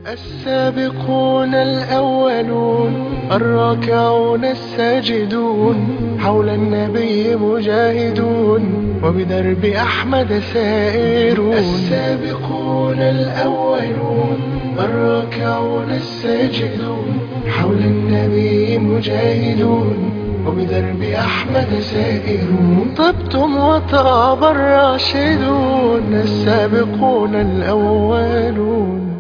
السابقون الأولون الراكعون الساجدون حول النبي مجاهدون وبدرب أحمد سائرون. السابقون الأولون الراكعون الساجدون حول النبي مجاهدون وبدرب أحمد سائرون. طبتم وطاب الراشدون السابقون الأولون.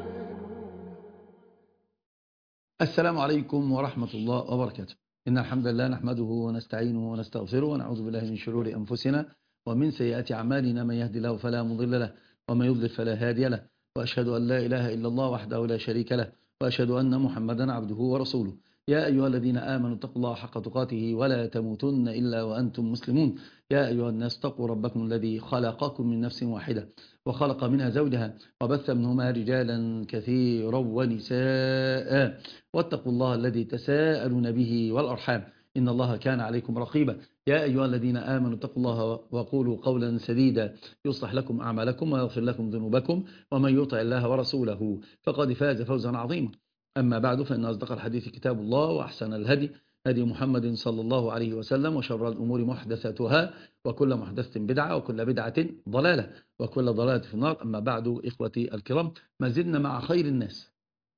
السلام عليكم ورحمة الله وبركاته. إن الحمد لله نحمده ونستعينه ونستغفره ونعوذ بالله من شرور أنفسنا ومن سيئات أعمالنا، من يهدي الله فلا مضل له ومن يضلل فلا هادي له، وأشهد أن لا إله إلا الله وحده لا شريك له، وأشهد أن محمدا عبده ورسوله. يا أيها الذين آمنوا اتقوا الله حق تقاته ولا تموتن إلا وأنتم مسلمون. يا أيها الناس اتقوا ربكم الذي خلقكم من نفس واحدة وخلق منها زوجها وبث منهما رجالا كثيرا ونساء، واتقوا الله الذي تساءلون به والأرحام إن الله كان عليكم رقيبا. يا أيها الذين آمنوا اتقوا الله وقولوا قولا سديدا يصلح لكم أعمالكم ويغفر لكم ذنوبكم، ومن يطع الله ورسوله فقد فاز فوزا عظيما. أما بعد، فإن أصدق الحديث كتاب الله، وأحسن الهدي هدي محمد صلى الله عليه وسلم، وشر الأمور محدثاتها، وكل محدثة بدعة، وكل بدعة ضلالة، وكل ضلالة في النار. أما بعد، إخوتي الكرام، ما زلنا مع خير الناس،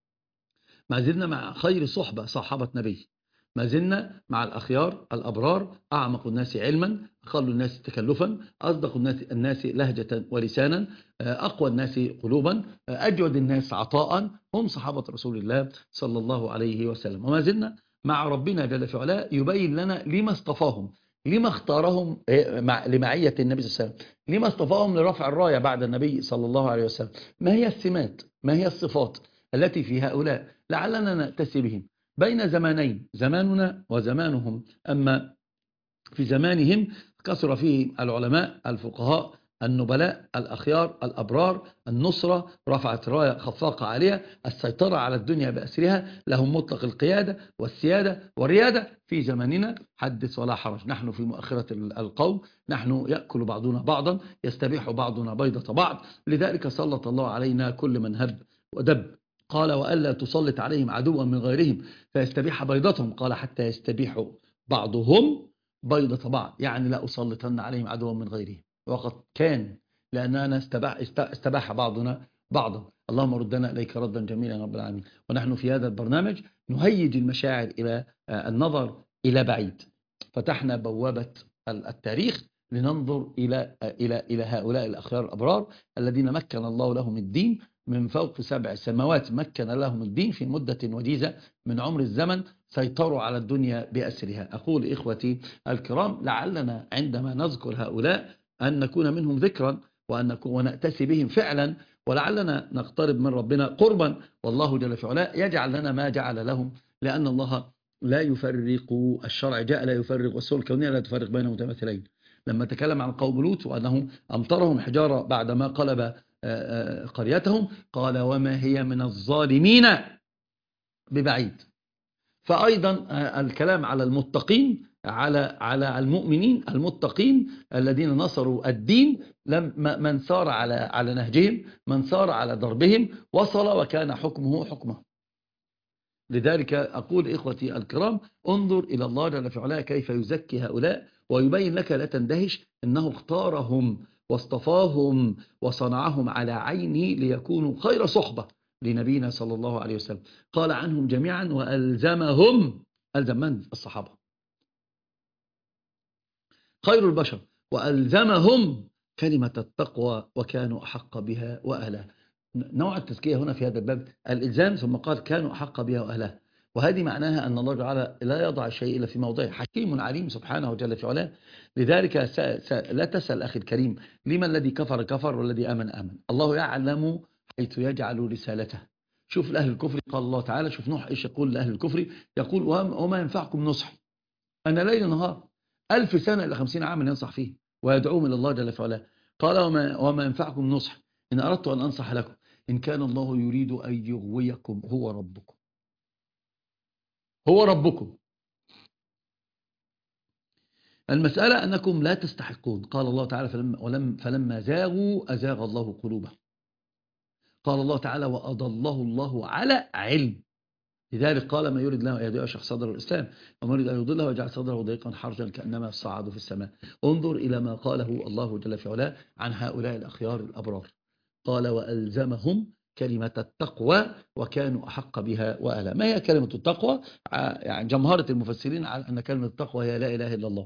ما زلنا مع خير صحابة نبي، ما زلنا مع الأخيار الأبرار، أعمق الناس علما، أقل الناس تكلفا، أصدق الناس لهجة ولسانا، أقوى الناس قلوبا، أجود الناس عطاء، هم صحابة رسول الله صلى الله عليه وسلم. وما زلنا مع ربنا جل في علاه يبين لنا لما اصطفاهم، لما اختارهم لمعية النبي صلى الله عليه وسلم، لما اصطفاهم لرفع الراية بعد النبي صلى الله عليه وسلم. ما هي السمات، ما هي الصفات التي في هؤلاء لعلنا نأتسي بهم بين زمانين، زماننا وزمانهم. أما في زمانهم كثر فيه العلماء الفقهاء النبلاء الأخيار الأبرار، النصرة، رفعت راية خفاقة عليها، السيطرة على الدنيا بأسرها، لهم مطلق القيادة والسيادة والريادة. في زماننا حدث ولا حرج، نحن في مؤخرة القوم، نحن يأكل بعضنا بعضا، يستبيح بعضنا بيضة بعض. لذلك سلط الله علينا كل من هب ودب. قال: وألا تسلط عليهم عدوا من غيرهم فيستبيح بيضتهم. قال: حتى يستبيحوا بعضهم بيضة بعض، يعني لا أسلطن عليهم عدوا من غيرهم. وقد كان، لأننا استباح بعضنا بعضا. اللهم ردنا إليك ردا جميلا يا رب العالمين. ونحن في هذا البرنامج نهيج المشاعر إلى النظر إلى بعيد. فتحنا بوابة التاريخ لننظر إلى هؤلاء الأخيار الأبرار الذين مكن الله لهم الدين من فوق 7 سماوات، مكن لهم الدين في مدة وجيزة من عمر الزمن، سيطروا على الدنيا بأسرها. أقول إخوتي الكرام، لعلنا عندما نذكر هؤلاء أن نكون منهم ذكرا، ونأتسي بهم فعلا، ولعلنا نقترب من ربنا قربا، والله جل في علاه يجعل لنا ما جعل لهم، لأن الله لا يفرق، الشرع جاء لا يفرق، والسنة الكونية لا تفرق بين متماثلين. لما تكلم عن قوم لوط وأنه أمطرهم حجارة بعدما قلب قريتهم، قال: وما هي من الظالمين ببعيد. فأيضا الكلام على المتقين، على المؤمنين المتقين الذين نصروا الدين، من سار على نهجهم، من سار على دربهم، وصل وكان حكمه حكمه. لذلك أقول إخوتي الكرام، انظر إلى الله جل في علاه كيف يزكي هؤلاء ويبين لك، لا تندهش، إنه اختارهم واصطفاهم وصنعهم على عينه ليكونوا خير صحبة لنبينا صلى الله عليه وسلم. قال عنهم جميعا: وألزمهم، ألزم من؟ الصحابة، خير البشر، وألزمهم كلمة التقوى وكانوا أحق بها وأهلها. نوع التزكية هنا في هذا الباب الإلزام، ثم قال: كانوا أحق بها وأهلها. وهذه معناها أن الله تعالى لا يضع شيء إلا في موضعه، حكيم عليم سبحانه وجل في علاه. لذلك لا تسأل أخي الكريم لما الذي كفر كفر والذي آمن آمن. الله يعلم حيث يجعل رسالته. شوف لأهل الكفر قال الله تعالى، شوف نوح إيش يقول لأهل الكفر، يقول: وما ينفعكم نصحي، أنا ليل نهار 1000 سنة إلى 50 عاما ينصح فيه ويدعوهم إلى الله جل في علاه. قال: وما ينفعكم نصح إن أردت أن أنصح لكم إن كان الله يريد أن يغويكم هو ربكم، هو ربكم. المسألة أنكم لا تستحقون. قال الله تعالى: فلما زاغوا أزاغ الله قلوبهم. قال الله تعالى وأضله الله على علم. لذلك قال ما يريد الله أن يشرح صدر الإسلام وما يريد أن يضله ويجعل صدره ضيقا حرجا كأنما يصعد في السماء. انظر إلى ما قاله الله جل في علاه عن هؤلاء الأخيار الأبرار. قال وألزمهم كلمة التقوى وكانوا أحق بها وأهلها. ما هي كلمة التقوى؟ يعني جمهرة المفسرين على أن كلمة التقوى هي لا إله إلا الله.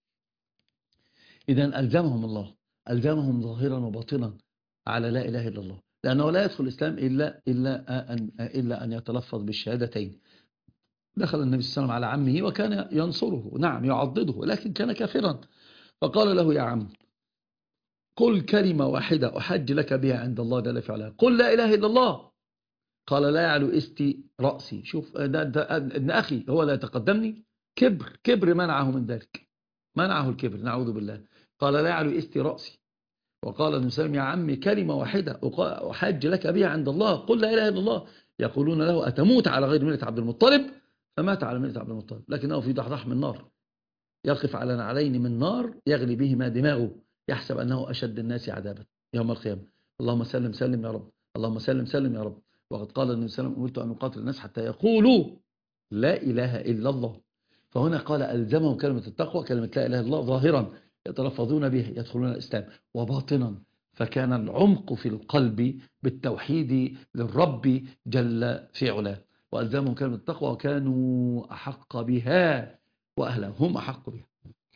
إذن ألزمهم الله، ألزمهم ظاهرا وباطنا على لا إله إلا الله، لأنه لا يدخل الإسلام إلا أن يتلفظ بالشهادتين. دخل النبي صلى الله عليه وسلم على عمه وكان ينصره، نعم يعضده، لكن كان كافرا. فقال له يا عم قل كلمة واحدة أحج لك بها عند الله جل في علاه، قل لا إله إلا الله. قال لا يعلو استي رأسي. شوف ده ابن أخي هو لا يتقدمني. كبر منعه من ذلك، منعه الكبر، نعوذ بالله. قال لا يعلو استي رأسي. وقال النبي صلى الله عليه وسلم يا عمي كلمة واحدة أحج لك بها عند الله، قل لا إله إلا الله. يقولون له أتموت على غير ملة عبد المطلب؟ فمات على ملة عبد المطلب، لكنه في ضحضاح من نار، يقف على نعلين من نار يغلي بهما دماغه، يحسب أنه أشد الناس عذابا يوم القيامة. اللهم سلم سلم يا رب، اللهم سلم سلم يا رب. وقد قال النبي صلى الله عليه وسلم أمرت أن أقاتل الناس حتى يقولوا لا إله إلا الله. فهنا قال ألزمهم كلمة التقوى، كلمة لا إله إلا الله، ظاهرا يتلفظون به يدخلون الإسلام، وباطنا فكان العمق في القلب بالتوحيد للرب جل في علاه. وألزمهم كلمة التقوى وكانوا أحق بها وأهلها، هم أحق بها.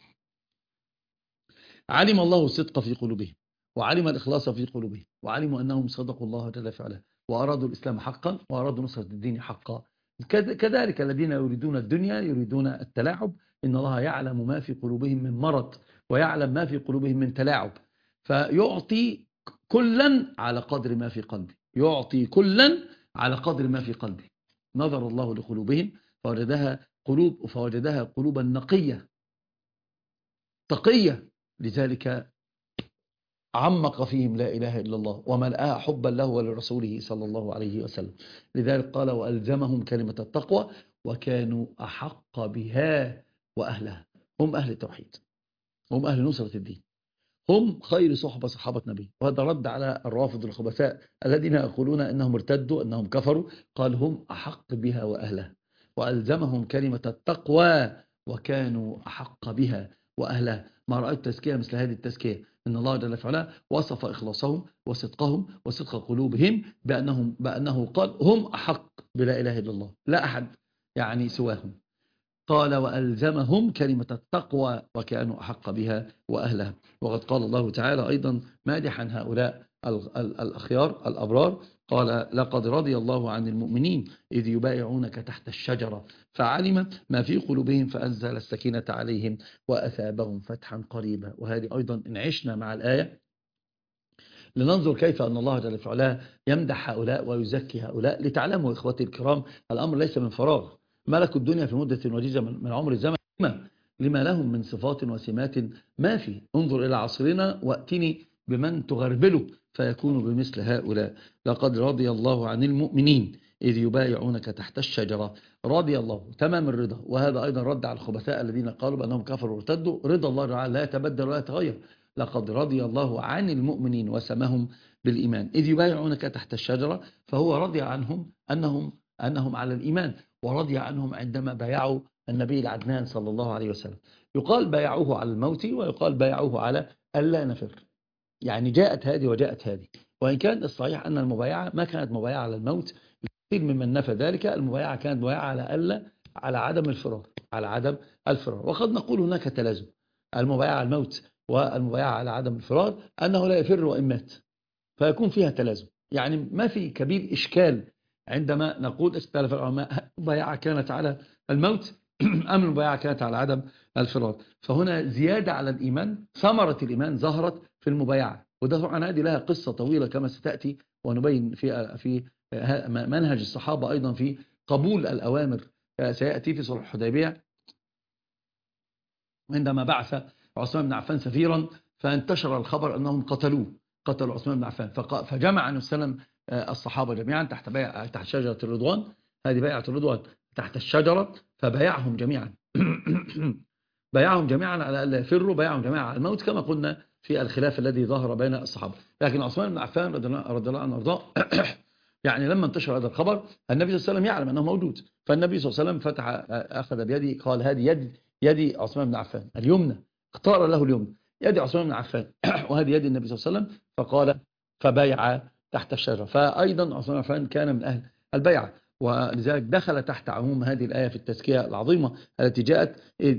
علم الله الصدق في قلوبهم وعلم الإخلاص في قلوبهم وعلموا أنهم صدقوا الله جل في علاه وأرادوا الإسلام حقا وأرادوا نصرة الدين حقا. كذلك الذين يريدون الدنيا يريدون التلاعب، إن الله يعلم ما في قلوبهم من مرض ويعلم ما في قلوبهم من تلاعب، فيعطي كلا على قدر ما في قلبه، يعطي كلا على قدر ما في قلبه. نظر الله لقلوبهم فوجدها قلوبا نقية تقية، لذلك عمق فيهم لا إله إلا الله وملأها حبا له ولرسوله صلى الله عليه وسلم. لذلك قال وألزمهم كلمة التقوى وكانوا أحق بها وأهلها. هم أهل التوحيد، هم أهل نصرة الدين، هم خير صحبة نبي. وهذا رد على الرافض الخبثاء الذين يقولون أنهم ارتدوا أنهم كفروا. قال هم أحق بها وأهلها، وألزمهم كلمة التقوى وكانوا أحق بها وأهلها. ما رأيت تزكية مثل هذه التزكية، إن الله جل وعلا وصف إخلاصهم وصدقهم وصدق قلوبهم بأنه قال هم أحق بلا إله إلا الله، لا أحد يعني سواهم. قال وألزمهم كلمة التقوى وكانوا أحق بها وأهلها. وقد قال الله تعالى أيضا مادحا هؤلاء الأخيار الأبرار، قال لقد رضي الله عن المؤمنين إذ يبايعونك تحت الشجرة فعلم ما في قلوبهم فأنزل السكينة عليهم وأثابهم فتحا قريبا. وهذه أيضا إن عشنا مع الآية لننظر كيف أن الله جل وعلا يمدح هؤلاء ويزكي هؤلاء. لتعلموا إخوتي الكرام الأمر ليس من فراغ، ملكوا الدنيا في مدة وجيزة من عمر الزمن لما لهم من صفات وسمات ما في. انظر إلى عصرنا وأتني بمن تغربله فيكون بمثل هؤلاء. لقد رضي الله عن المؤمنين إذ يبايعونك تحت الشجرة. رضي الله تمام الرضا. وهذا أيضا رد على الخبثاء الذين قالوا بأنهم كفروا وارتدوا. رضا الله تعالى لا يتبدل ولا يتغير. لقد رضي الله عن المؤمنين وسمهم بالإيمان إذ يبايعونك تحت الشجرة، فهو رضي عنهم أنهم على الإيمان، ورضي عنهم عندما بايعوا النبي العدنان صلى الله عليه وسلم. يقال بايعوه على الموت ويقال بايعوه على ألا نفر، يعني جاءت هذه وجاءت هذه. وإن كان الصحيح أن المبايعة ما كانت مبايعة على الموت، كثير ممن نفى ذلك، المبايعة كانت مبايعة على عدم الفرار، على عدم الفرار. وقد نقول هناك تلازم المبايعة على الموت والمبايعة على عدم الفرار، أنه لا يفر وإن مات، فيكون فيها تلازم. يعني ما في كبير إشكال عندما نقول اختلف العلماء المبايعة كانت على الموت أم المبايعة كانت على عدم الفرار. فهنا زيادة على الإيمان، ثمرة الإيمان ظهرت في المبايعة. وده طبعا هذه لها قصة طويلة كما ستأتي ونبين في منهج الصحابة أيضا في قبول الأوامر. سيأتي في صلح الحديبية عندما بعث عثمان بن عفان سفيرا فانتشر الخبر أنهم قتلوا عثمان بن عفان، فجمع النبي صلى الله عليه وسلم الصحابة جميعا تحت شجرة الرضوان. هذه بيعة الرضوان تحت الشجرة، فبايعهم جميعا بايعهم جميعا على ألا يفروا، بايعهم جميعا على الموت كما قلنا في الخلاف الذي ظهر بين الصحابة. لكن عثمان بن عفان رضي الله عنه وارضاه يعني لما انتشر هذا الخبر النبي صلى الله عليه وسلم يعلم أنه موجود، فالنبي صلى الله عليه وسلم أخذ بيدي، قال هذه يد عثمان بن عفان اليمنى، اختار له اليمنى، يد عثمان بن عفان وهذه يد النبي صلى الله عليه وسلم، فقال فبايع تحت الشجرة. فأيضا عثمان بن عفان كان من أهل البيعة، ولذلك دخل تحت عموم هذه الآية في التزكية العظيمة التي جاءت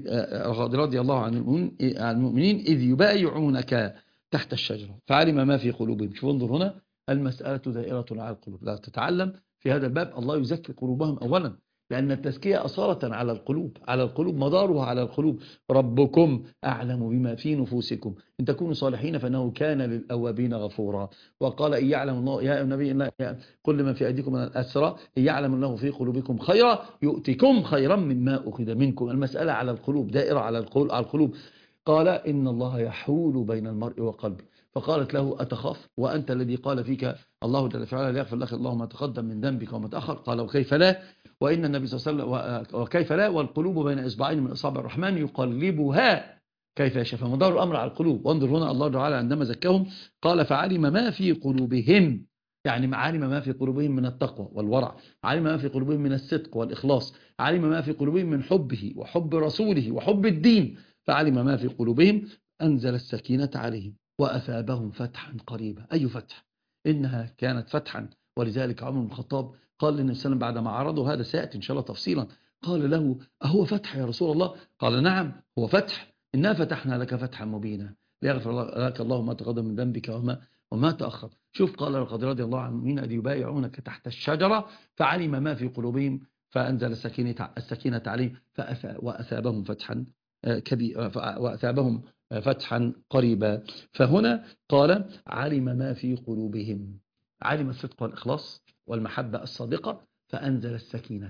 رضي الله عن المؤمنين إذ يبايعونك تحت الشجرة فعلم ما في قلوبهم. شوف انظر هنا، المسألة دائرة على القلوب. لا تتعلم في هذا الباب الله يزكي قلوبهم أولا، لأن التزكية أصالة على القلوب، مدارها على القلوب. ربكم أعلم بما في نفوسكم إن تكونوا صالحين فإنه كان للأوابين غفورا. وقال إن يعلم الله يا النبي كل ما في أيديكم من الأسرى إن يعلم الله في قلوبكم خيرا يؤتكم خيرا مما أخذ منكم. المسألة على القلوب، دائرة على القلوب. قال إن الله يحول بين المرء وقلبه، فقالت له أتخاف وأنت الذي قال فيك الله جل وعلا لا يغفر لك الله ما تقدم من ذنبك وما تأخر؟ قال وكيف لا، وإن النبي صلى الله عليه وسلم وكيف لا والقلوب بين إصبعين من أصابع الرحمن يقلبها كيف يشاء. فمدار الأمر على القلوب. وانظر هنا الله تعالى عندما زكاهم قال فعلم ما في قلوبهم، يعني علم ما في قلوبهم من التقوى والورع، علم ما في قلوبهم من الصدق والإخلاص، علم ما في قلوبهم من حبه وحب رسوله وحب الدين، فعلم ما في قلوبهم أنزل السكينة عليهم وأثابهم فتحا قريبا. أي فتح؟ إنها كانت فتحا. ولذلك عمر بن الخطاب قال للنبي صلى الله عليه وسلم بعد ما عرضه، هذا سيأتي إن شاء الله تفصيلا، قال له أهو فتح يا رسول الله؟ قال نعم هو فتح، إنا فتحنا لك فتحا مبينا ليغفر لك الله ما تقدم من ذنبك وما تأخر. شوف قال لقد رضي الله عنهم من الذين يبايعونك تحت الشجرة فعلم ما في قلوبهم فأنزل السكينة عليهم وأثابهم فتحا كبيرا وأثابهم فتحا قريبا. فهنا قال علم ما في قلوبهم، علم الصدق والإخلاص والمحبة الصادقة فأنزل السكينة.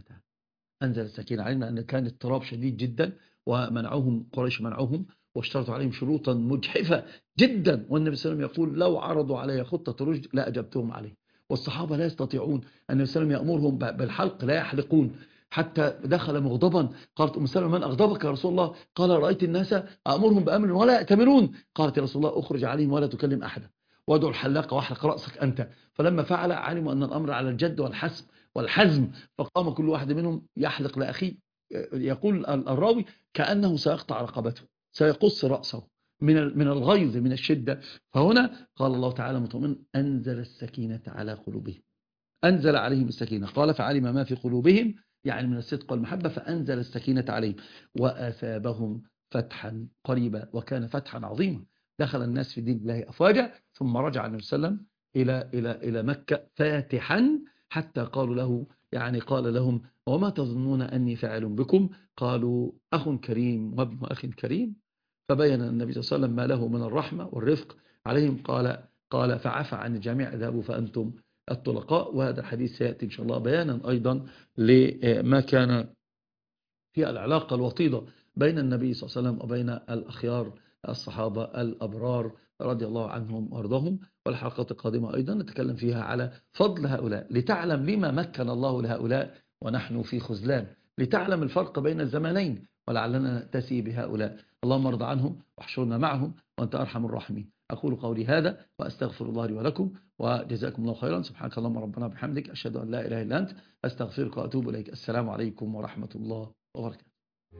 علمنا أن كان اضطراب شديد جدا ومنعوهم قريش واشترطوا عليهم شروطا مجحفة جدا، والنبي صلى الله عليه وسلم يقول لو عرضوا علي خطة رشد لا أجبتهم عليه، والصحابة لا يستطيعون. النبي صلى الله عليه وسلم يأمرهم بالحلق لا يحلقون، حتى دخل مغضبا. قالت أم سلمة من أغضبك يا رسول الله؟ قال رأيت الناس أمرهم بأمر ولا يأتمرون. قالت يا رسول الله أخرج عليهم ولا تكلم أحدا وادعو الحلاق واحلق رأسك أنت. فلما فعل علموا أن الأمر على الجد والحزم، فقام كل واحد منهم يحلق لأخيه، يقول الراوي كأنه سيقطع رقبته، سيقص رأسه من الغيظ من الشدة. فهنا قال الله تعالى مطمئن أنزل السكينة على قلوبهم، أنزل عليهم السكينة. قال فعلم ما في قلوبهم يعني من الصدق والمحبة فأنزل السكينة عليهم وأثابهم فتحا قريبا، وكان فتحا عظيما. دخل الناس في دين الله أفواجا، ثم رجع النبي صلى الله عليه وسلم إلى مكة فاتحا حتى قالوا له، يعني قال لهم وما تظنون أني فاعل بكم؟ قالوا أخ كريم وابن أخ كريم. فبين النبي صلى الله عليه وسلم ما له من الرحمة والرفق عليهم. قال فعفى عن الجميع اذهبوا فأنتم الطلقاء. وهذا الحديث سيأتي إن شاء الله بيانا أيضا لما كان في العلاقة الوطيدة بين النبي صلى الله عليه وسلم وبين الأخيار الصحابة الأبرار رضي الله عنهم وارضاهم. والحلقات القادمة أيضا نتكلم فيها على فضل هؤلاء، لتعلم لما مكن الله لهؤلاء ونحن في خذلان، لتعلم الفرق بين الزمانين ولعلنا نأتسي بهؤلاء. اللهم ارض عنهم واحشرنا معهم وأنت أرحم الراحمين. أقول قولي هذا وأستغفر الله لي ولكم وجزاكم الله خيرا. سبحانك اللهم ربنا بحمدك أشهد أن لا إله إلا أنت أستغفرك وأتوب إليك. السلام عليكم ورحمة الله وبركاته.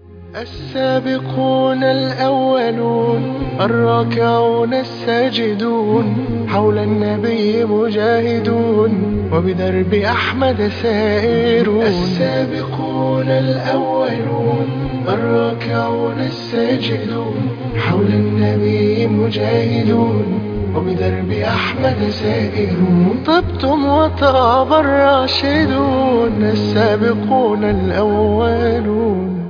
السابقون الأولون الراكعون الساجدون حول النبي مجاهدون وبدرب أحمد سائرون. السابقون الأولون الراكعون الساجدون حول النبي مجاهدون وبدرب أحمد سائرون. طبتم وطاب الراشدون السابقون الأولون.